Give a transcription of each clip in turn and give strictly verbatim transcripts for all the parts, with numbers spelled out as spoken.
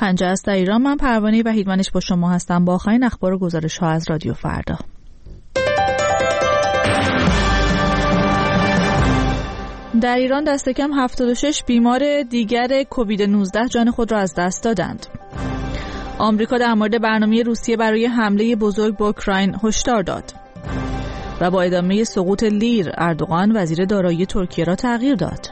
پنجه است در ایران. من پروانه وحیدمنش با شما هستم با آخرین اخبار و گزارش ها از رادیو فردا. در ایران دست کم هفتاد و شش بیمار دیگر کووید نوزده جان خود را از دست دادند. آمریکا در مورد برنامه روسیه برای حمله بزرگ به اوکراین هشدار داد. و با ادامه سقوط لیر، اردوغان وزیر دارایی ترکیه را تغییر داد.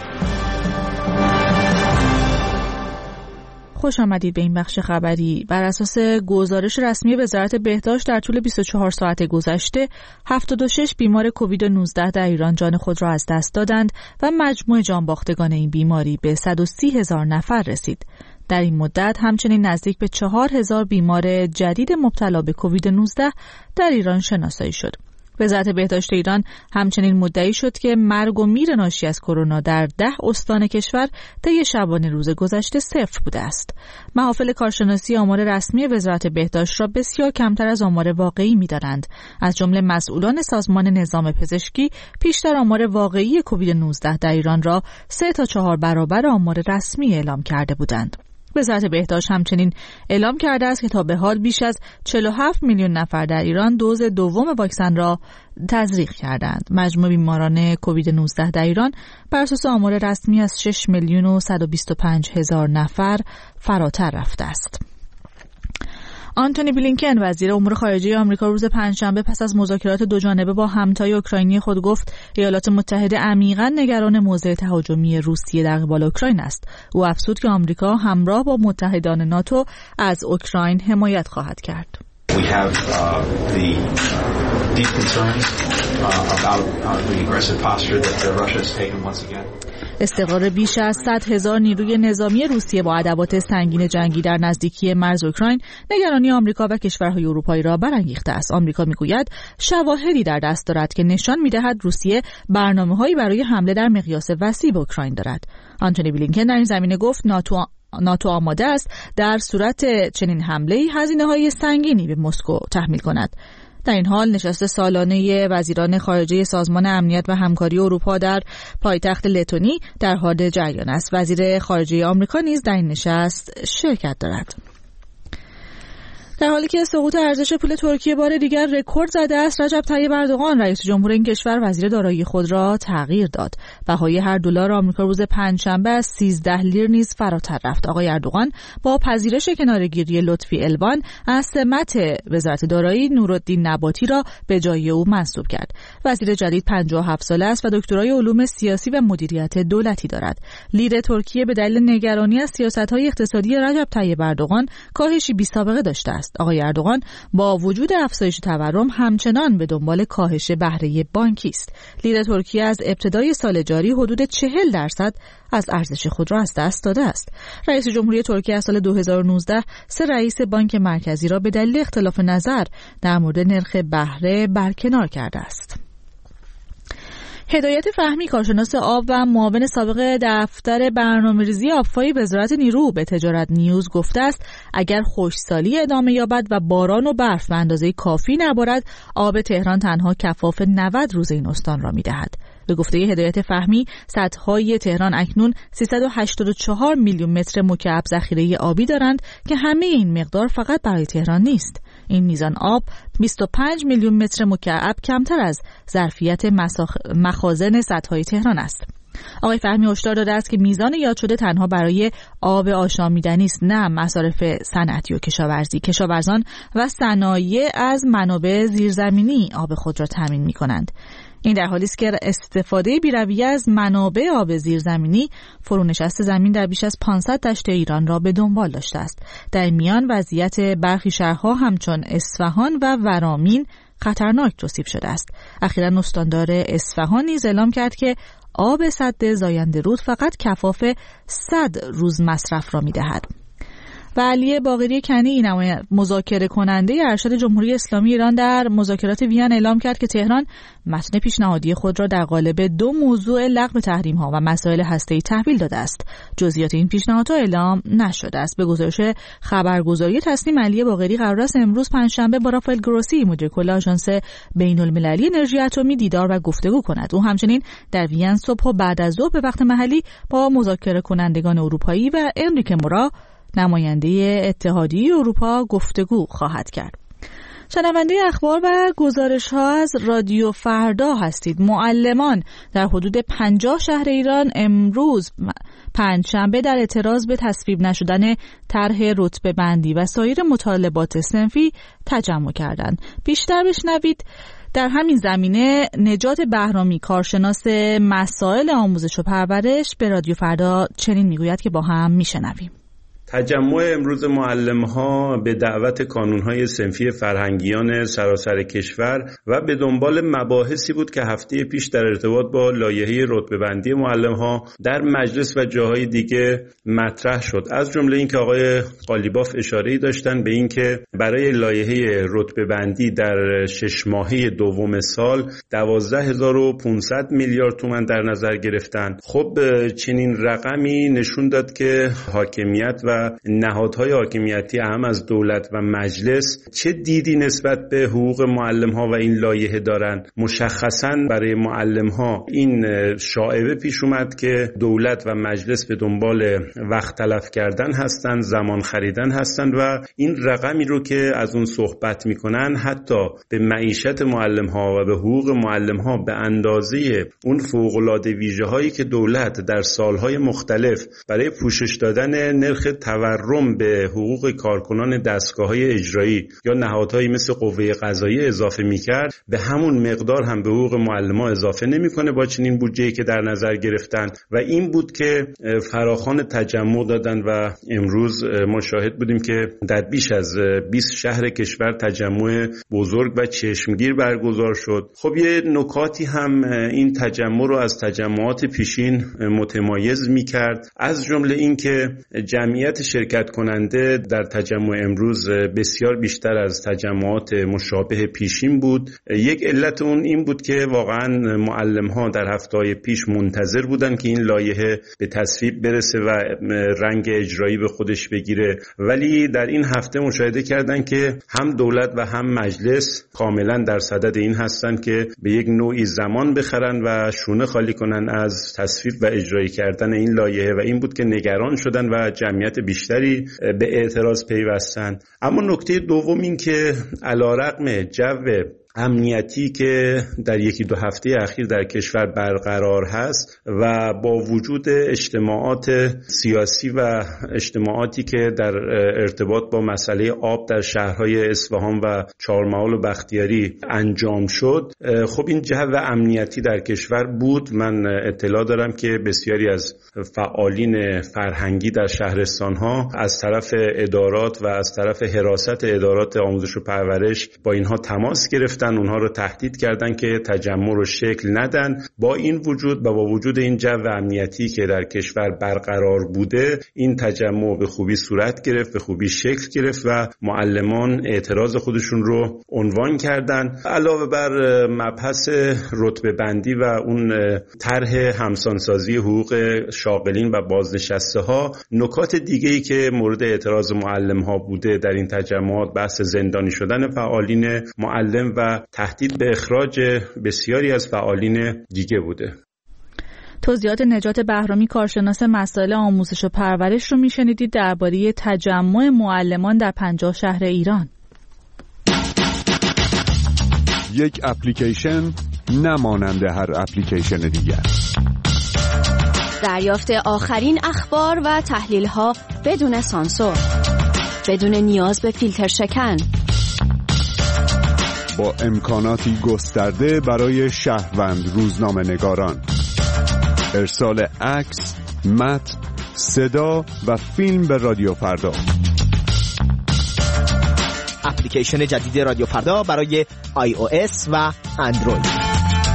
خوش آمدید به این بخش خبری. بر اساس گزارش رسمی وزارت بهداشت در طول بیست و چهار ساعت گذشته هفتاد و شش بیمار کووید نوزده در ایران جان خود را از دست دادند و مجموع جانباختگان این بیماری به صد و سی هزار نفر رسید. در این مدت همچنین نزدیک به چهار هزار بیمار جدید مبتلا به کووید نوزده در ایران شناسایی شد. وزارت بهداشت ایران همچنین مدعی شد که مرگ و میر ناشی از کرونا در ده استان کشور طی شبانه روز گذشته صفر بوده است. محافل کارشناسی آمار رسمی وزارت بهداشت را بسیار کمتر از آمار واقعی می‌دانند. از جمله مسئولان سازمان نظام پزشکی پیشتر آمار واقعی کووید نوزده در ایران را سه تا چهار برابر آمار رسمی اعلام کرده بودند. وزارت بهداشت همچنین اعلام کرده است که تا به حال بیش از چهل و هفت میلیون نفر در ایران دوز دوم واکسن را تزریق کردند. مجموع بیماران کووید نوزده در ایران بر اساس آمار رسمی از شش میلیون و صد و بیست و پنج هزار نفر فراتر رفته است. آنتونی بلینکن وزیر امور خارجه آمریکا روز پنجشنبه پس از مذاکرات دوجانبه با همتای اوکراینی خود گفت ایالات متحده عمیقاً نگران موضع تهاجمی روسیه در قبال اوکراین است. او افزود که آمریکا همراه با متحدان ناتو از اوکراین حمایت خواهد کرد. We have uh, the uh, deep concerns uh, about uh, the aggressive posture that uh, Russia has taken once again. استقرار بیش از صد هزار نیروی نظامی روسیه با ادوات سنگین جنگی در نزدیکی مرز اوکراین نگرانی آمریکا و کشورهای اروپایی را برانگیخته است. آمریکا میگوید شواهدی در دست دارد که نشان میدهد روسیه برنامه‌هایی برای حمله در مقیاس وسیع به اوکراین دارد. آنتونی بلینکن در این زمینه گفت ناتو ناتو آماده است در صورت چنین حمله‌ای هزینه‌های سنگینی به مسکو تحمیل کند. در این حال نشست سالانه وزیران خارجه سازمان امنیت و همکاری اروپا در پایتخت لتونی در حال جریان است. وزیر خارجه آمریکا نیز در این نشست شرکت دارد. در حالی که سقوط ارزش پول ترکیه بار دیگر رکورد زده است، رجب طیب اردوغان رئیس جمهور این کشور وزیر دارایی خود را تغییر داد. بهای هر دلار آمریکا روز پنجشنبه از سیزده لیر نیز فراتر رفت. آقای اردوغان با پذیرش کناره‌گیری لطفی الوان از سمت وزارت دارایی نورالدین نباتی را به جای او منصوب کرد. وزیر جدید پنجاه و هفت ساله است و دکترای علوم سیاسی و مدیریت دولتی دارد. لیر ترکیه به دلیل نگرانی از سیاست‌های اقتصادی رجب طیب اردوغان کاهشی بی‌سابقه داشته است. آقای اردوغان با وجود افزایش تورم همچنان به دنبال کاهش بهره بانکی است. لیر ترکیه از ابتدای سال جاری حدود چهل درصد از ارزش خود را از دست داده است. رئیس جمهوری ترکیه از سال دو هزار و نوزده سه رئیس بانک مرکزی را به دلیل اختلاف نظر در مورد نرخ بهره برکنار کرده است. هدایت فهمی کارشناس آب و معاون سابق دفتر برنامه‌ریزی آبفایی وزارت نیرو به تجارت نیوز گفته است اگر خشکسالی ادامه یابد و باران و برف به اندازه کافی نبارد، آب تهران تنها کفاف نود روز این استان را می‌دهد. به گفته هدایت فهمی، سدهای تهران اکنون سیصد و هشتاد و چهار میلیون متر مکعب ذخیره آبی دارند که همه این مقدار فقط برای تهران نیست. این میزان آب بیست و پنج میلیون متر مکعب کمتر از ظرفیت مخازن سدهای تهران است. آقای فهمی هشدار داده است که میزان یاد شده تنها برای آب آشامیدنی است، نه مصارف صنعتی و کشاورزی. کشاورزان و صنایع از منابع زیرزمینی آب خود را تامین می‌کنند. این در حالی است که استفاده بی‌رویه از منابع آب زیرزمینی فرونشست زمین در بیش از پانصد دشت ایران را به دنبال داشته است. در میان وضعیت برخی شهرها همچون اصفهان و ورامین خطرناک توصیف شده است. اخیراً استاندار اصفهان نیز اعلام کرد که آب سد زاینده رود فقط کفاف صد روز مصرف را می‌دهد. و علی باقری کنی مذاکره کننده ارشد جمهوری اسلامی ایران در مذاکرات وین اعلام کرد که تهران متن پیشنهادی خود را در قالب دو موضوع لغو تحریم‌ها و مسائل هسته‌ای تحویل داده است. جزئیات این پیشنهادها اعلام نشده است. به گزارش خبرگزاری تصنیم، علی باقری قرار است امروز پنجشنبه با رافائل گروسی مدیر کل آژانس بین‌المللی انرژی اتمی دیدار و گفتگو کند. او همچنین در وین صبح و بعد از ظهر به وقت محلی با مذاکره کنندگان اروپایی و انریکه مورا نماینده اتحادیه اروپا گفتگو خواهد کرد. شنونده اخبار و گزارش ها از رادیو فردا هستید. معلمان در حدود پنجاه شهر ایران امروز پنجشنبه در اعتراض به تصویب نشدن طرح رتبه بندی و سایر مطالبات صنفی تجمع کردند. بیشتر بشنوید. در همین زمینه نجات بهرامی، کارشناس مسائل آموزش و پرورش، به رادیو فردا چنین میگوید که با هم میشنویم. تجمع امروز معلم‌ها به دعوت کانون‌های صنفی فرهنگیان سراسر کشور و به دنبال مباحثی بود که هفته پیش در ارتباط با لایحه رتبه‌بندی معلم‌ها در مجلس و جاهای دیگه مطرح شد. از جمله اینکه آقای قالیباف اشاره‌ای داشتن به اینکه برای لایحه رتبه‌بندی در شش ماهه دوم سال دوازده هزار و پانصد میلیارد تومان در نظر گرفتن. خب چنین رقمی نشون داد که حاکمیت و نهادهای حاکمیتی اهم از دولت و مجلس چه دیدی نسبت به حقوق معلم‌ها و این لایحه دارن. مشخصاً برای معلم‌ها این شایعه پیش اومد که دولت و مجلس به دنبال وقت تلف کردن هستن، زمان خریدن هستن و این رقمی رو که از اون صحبت میکنن حتی به معیشت معلم‌ها و به حقوق معلم‌ها به اندازه اون فوق‌العاده ویژه‌هایی که دولت در سالهای مختلف برای پوشش دادن نرخ تورم به حقوق کارکنان دستگاه‌های اجرایی یا نهادهایی مثل قوه قضاییه اضافه می‌کرد، به همون مقدار هم به حقوق معلم‌ها اضافه نمی‌کنه با چنین بودجه‌ای که در نظر گرفتن و این بود که فراخوان تجمع دادن و امروز ما شاهد بودیم که در بیش از بیست شهر کشور تجمع بزرگ و چشمگیر برگزار شد. خب یه نکاتی هم این تجمع رو از تجمعات پیشین متمایز می‌کرد، از جمله اینکه جمعیت شرکت کننده در تجمع امروز بسیار بیشتر از تجمعات مشابه پیشین بود. یک علت اون این بود که واقعا معلم‌ها در هفته‌های پیش منتظر بودن که این لایحه به تصویب برسه و رنگ اجرایی به خودش بگیره، ولی در این هفته مشاهده کردن که هم دولت و هم مجلس کاملا در صدد این هستن که به یک نوعی زمان بخرن و شونه خالی کنن از تصویب و اجرایی کردن این لایحه و این بود که نگران شدن و جمعیت بیشتری به اعتراض پیوستن. اما نکته دوم این که علیرغم جو امنیتی که در یکی دو هفته اخیر در کشور برقرار هست و با وجود اجتماعات سیاسی و اجتماعاتی که در ارتباط با مسئله آب در شهرهای اصفهان و چهارمحال و بختیاری انجام شد، خب این جو امنیتی در کشور بود. من اطلاع دارم که بسیاری از فعالین فرهنگی در شهرستانها از طرف ادارات و از طرف حراست ادارات آموزش و پرورش با اینها تماس گرفتن، اونها رو تهدید کردن که تجمع رو شکل ندن. با این وجود و با وجود این جو امنیتی که در کشور برقرار بوده، این تجمع به خوبی صورت گرفت، به خوبی شکل گرفت و معلمان اعتراض خودشون رو عنوان کردن. علاوه بر مبحث رتبه بندی و اون طرح همسانسازی حقوق شاغلین و بازنشسته ها، نکات دیگه‌ای که مورد اعتراض معلم ها بوده در این تجمعات بحث زندانی شدن فعالین معلم و تهدید به اخراج بسیاری از فعالین دیگه بوده. توضیحات نجات بهرامی، کارشناس مسائل آموزش و پرورش رو میشنیدید درباره تجمع معلمان در پنجاه شهر ایران. یک اپلیکیشن نمانند هر اپلیکیشن دیگر. دریافت آخرین اخبار و تحلیل‌ها بدون سانسور، بدون نیاز به فیلتر شکن، با امکاناتی گسترده برای شهروند روزنامه نگاران، ارسال عکس، متن، صدا و فیلم به رادیو فردا. اپلیکیشن جدید رادیو فردا برای آی او اس و اندروید.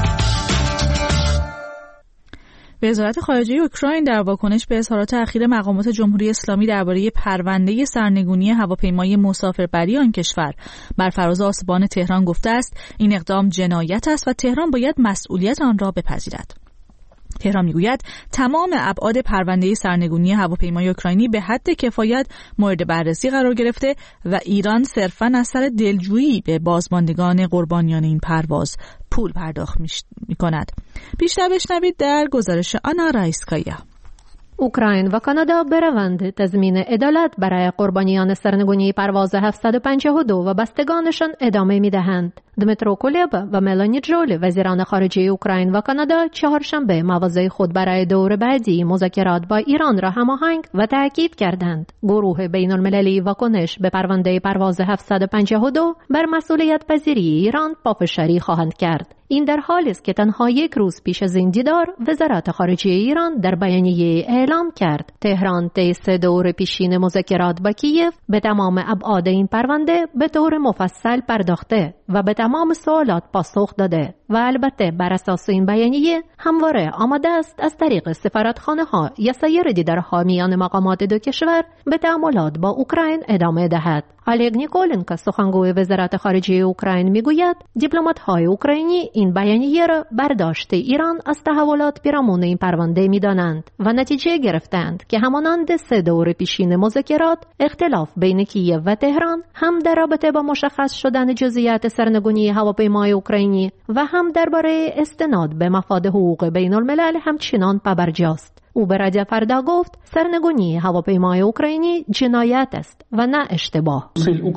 وزارت خارجه اوکراین در واکنش به اظهارات اخیر مقامات جمهوری اسلامی درباره پرونده سرنگونی هواپیمای مسافربری آن کشور بر فراز آسمان تهران گفته است این اقدام جنایت است و تهران باید مسئولیت آن را بپذیرد. تهران میگوید تمام ابعاد پرونده سرنگونی هواپیمای اوکراینی به حد کفایت مورد بررسی قرار گرفته و ایران صرفاً از سر دلجویی به بازماندگان قربانیان این پرواز پول پرداخت می کند. بیشتر بشنوید در گزارش آنا رایسکایا. اوکراین و کانادا به روند تضمین عدالت برای قربانیان سرنگونی پرواز هفتصد و پنجاه و دو و بستگانشان ادامه می‌دهند. دمیترو کولبا و ملانی جولی وزیران خارجه اوکراین و کانادا چهارشنبه مواضع خود برای دور بعدی مذاکرات با ایران را هماهنگ و تأکید کردند. گروه بین‌المللی واکنش به پرونده پرواز هفتصد و پنجاه و دو بر مسئولیت پذیری ایران پافشاری خواهند کرد. این در حالی است که تنها یک روز پیش از این دیدار وزارت خارجه ایران در بیانیه اعلام کرد تهران طی سه دور پیشین مذاکرات با کیف به تمام ابعاد این پرونده به طور مفصل پرداخته و به تمام سوالات پاسخ داده و البته بر اساس این بیانیه همواره آماده است از طریق سفارتخانه ها یا سایر دیدارها میان مقامات دو کشور به تعاملات با اوکراین ادامه دهد. الگ نیکولنکو سخنگوی وزارت خارجه اوکراین میگوید دیپلمات‌های اوکراینی این بیانیه را برداشت ایران از تحولات پیرامون این پرونده می‌دانند و نتیجه گرفتند که همانند سه دور پیشین مذاکرات اختلاف بین کیف و تهران هم در رابطه با مشخص شدن جزئیات سرنگونی هواپیمای اوکراینی و هم درباره استناد به مفاد حقوق بین‌الملل همچنان پابرجاست. او به رادیو فردا گفت سرنگونی هواپیمای اوکراینی جنایت است و نه اشتباه.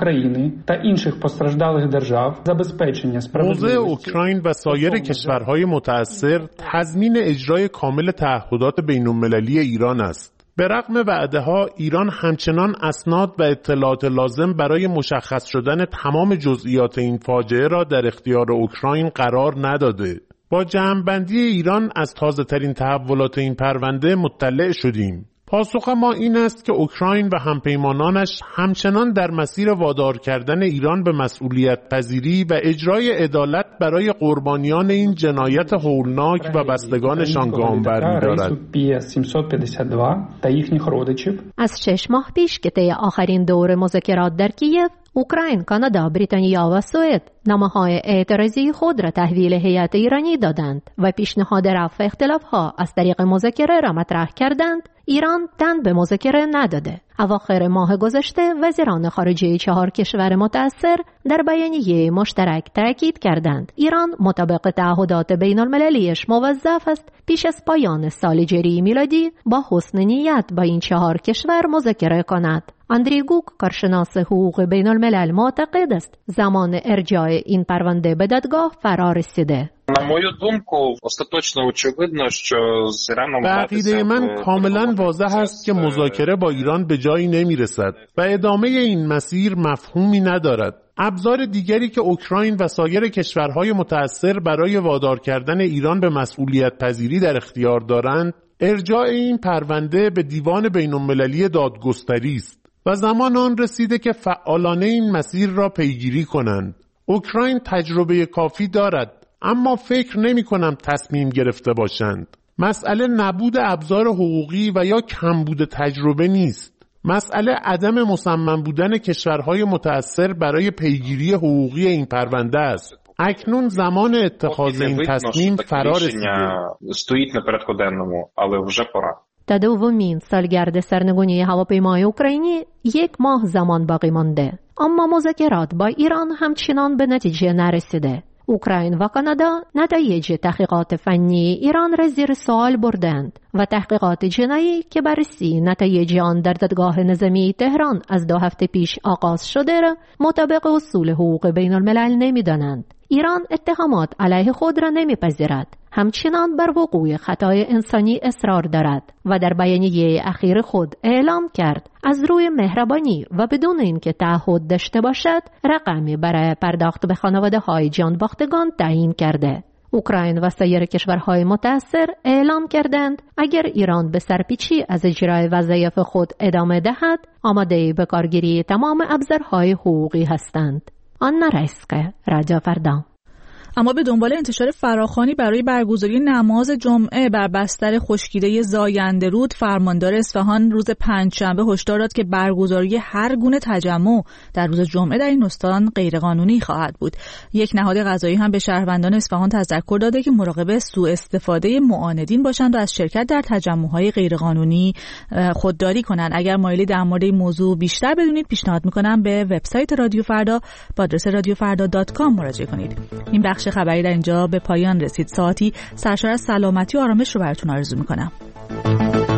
موضع اوکراین و سایر کشورهای متأثر تضمین اجرای کامل تعهدات بین‌المللی ایران است. به رغم وعده‌ها ایران همچنان اسناد و اطلاعات لازم برای مشخص شدن تمام جزئیات این فاجعه را در اختیار اوکراین قرار نداده. با جمع‌بندی ایران از تازه‌ترین تحولات این پرونده مطلع شدیم. پاسخ ما این است که اوکراین و همپیمانانش همچنان در مسیر وادار کردن ایران به مسئولیت پذیری و اجرای عدالت برای قربانیان این جنایت هولناک و بستگانشان گام برمی‌دارد. از شش ماه پیش که طی آخرین دور مذاکرات در کیف، اوکراین، کانادا، بریتانیا و سوئد نامه‌های اعتراضی خود را تحویل هیئت ایرانی دادند و پیشنهاد رفع اختلاف‌ها از طریق مذاکره را مطرح کردند. ایران تن به مذاکره نداده. اواخر ماه گذشته وزیران خارجه چهار کشور متأثر در بیانیه مشترک تاکید کردند ایران مطابق تعهدات بین‌المللیش موظف است پیش از پایان سال جاری میلادی با حسن نیت با این چهار کشور مذاکره کند. اندری گوک، کارشناس حقوق بین‌الملل، معتقد است زمان ارجاع این پرونده به دادگاه فرا رسیده. به عقیده من کاملا واضح است که مذاکره با ایران به جایی نمی رسد و ادامه این مسیر مفهومی ندارد. ابزار دیگری که اوکراین و سایر کشورهای متأثر برای وادار کردن ایران به مسئولیت پذیری در اختیار دارند، ارجاع این پرونده به دیوان بین‌المللی دادگستری است و زمان آن رسیده که فعالانه این مسیر را پیگیری کنند. اوکراین تجربه کافی دارد، اما فکر نمی کنم تصمیم گرفته باشند. مسئله نبود ابزار حقوقی و یا کمبود تجربه نیست. مسئله عدم مصمم بودن کشورهای متأثر برای پیگیری حقوقی این پرونده است. اکنون زمان اتخاذ این تصمیم فرا رسیده. تا دومین سالگرد سرنگونی هواپیمای اوکراینی یک ماه زمان باقی مانده، اما مذاکرات با ایران همچنان به نتیجه نرسیده. اوکراین و کانادا نتایج تحقیقات فنی ایران را زیر سوال بردند و تحقیقات جنایی که بررسی نتایج آن در دادگاه نظامی تهران از دو هفته پیش آغاز شده را مطابق اصول حقوق بین الملل نمی‌دانند. ایران اتهامات علیه خود را نمی‌پذیرد، همچنان بر وقوع خطای انسانی اصرار دارد و در بیانیه اخیر خود اعلام کرد از روی مهربانی و بدون اینکه تعهد داشته باشد رقمی برای پرداخت به خانواده‌های جان باختگان تعیین کرده. اوکراین و سایر کشورهای متأثر اعلام کردند اگر ایران به سرپیچی از اجرای وظایف خود ادامه دهد آماده به کارگیری تمام ابزارهای حقوقی هستند. آنا رایسکه، رادیو فردا. اما به دنبال انتشار فراخوانی برای برگزاری نماز جمعه بر بستر خشکیده زاینده رود، فرماندار اصفهان روز پنجشنبه هشدار داد که برگزاری هر گونه تجمع در روز جمعه در این استان غیرقانونی خواهد بود. یک نهاد قضایی هم به شهروندان اصفهان تذکر داده که مراقب سوء استفاده معاندین باشند و از شرکت در تجمع‌های غیرقانونی خودداری کنند. اگر مایلی در مورد این موضوع بیشتر بدونید پیشنهاد می‌کنم به وبسایت رادیو فردا با آدرس رادیو فردا دات کام مراجعه کنید. این بخش خبری در اینجا به پایان رسید. ساعتی سرشار از سلامتی و آرامش رو براتون آرزو میکنم.